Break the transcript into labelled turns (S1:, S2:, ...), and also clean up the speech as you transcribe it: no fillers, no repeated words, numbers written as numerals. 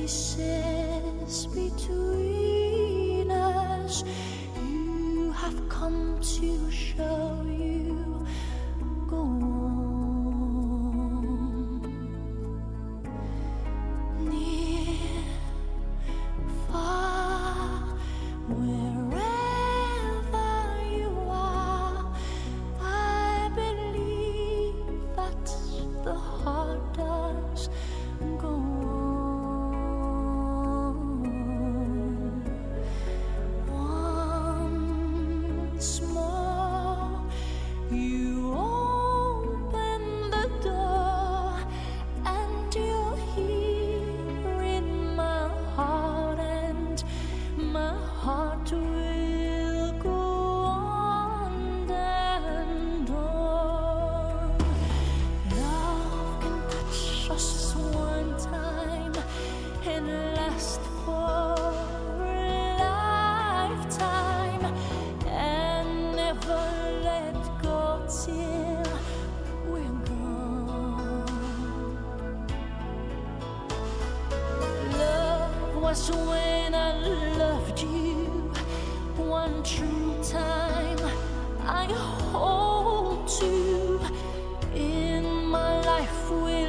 S1: spaces between us. You have come to show you go on. Near, far, wherever you are, I believe that the heart does go on. Once more, you open the door, and you're here in my heart, and my heart will go on and on. Love can touch us one time and last for a lifetime, and never let go till we're gone. Love was when I loved you one true time. I hold to in my life with